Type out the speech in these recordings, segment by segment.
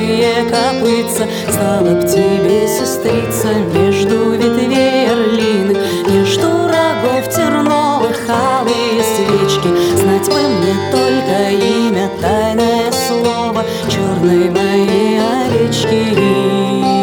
рыжие копытца. Стала б тебе сестрица между ветвей орлиных, между рогов терновых алые свечки. Знать бы мне только имя, тайное слово черной моей овечки.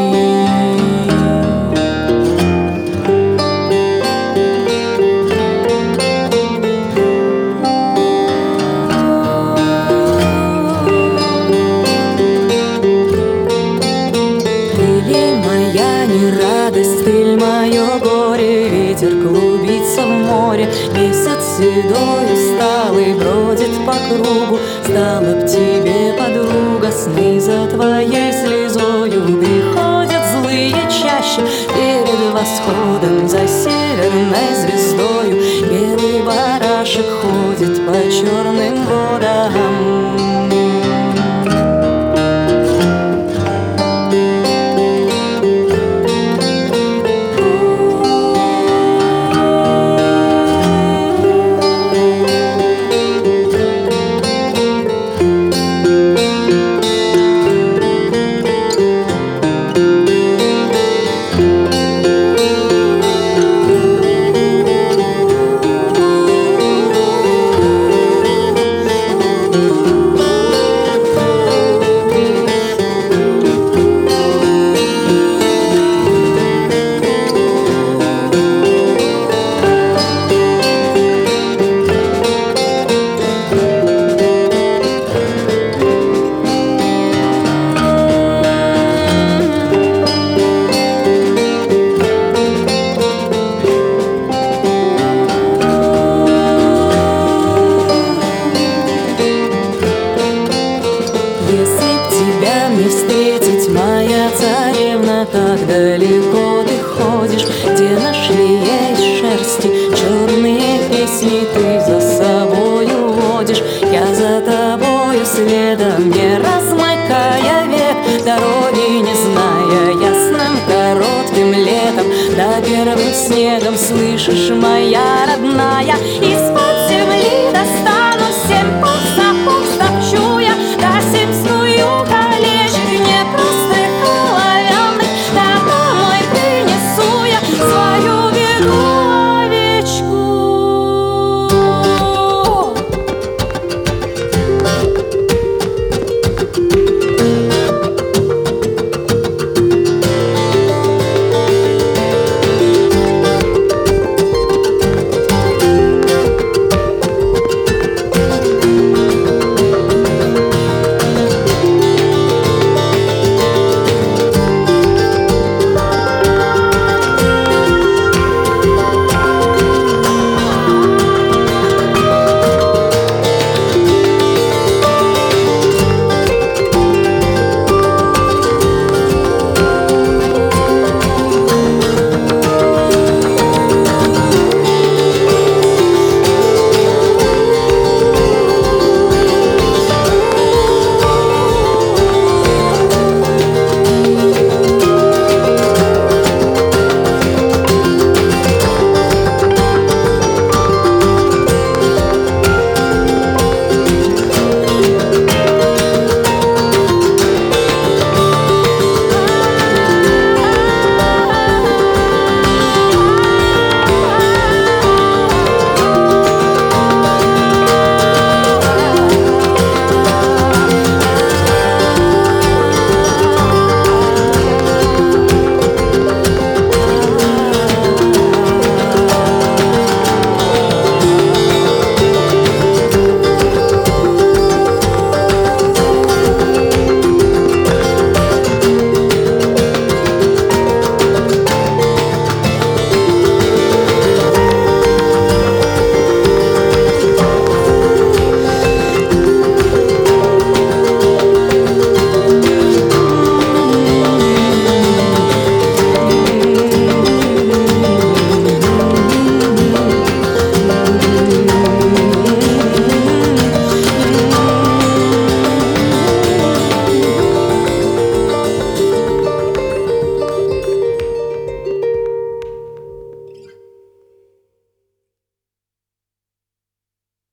Ты мое горе, ветер клубится в море, месяц седой усталый бродит по кругу. Стала б тебе подруга, сны за твоей слезою приходят злые чаще. Перед восходом за северной звездою белый барашек ходит по черным водам. Моя царевна, как далеко ты ходишь, где нашли из шерсти черные песни ты за собою водишь. Я за тобою следом, не размыкая век, дороги не зная, ясным коротким летом, да первым снегом, слышишь, моя родная,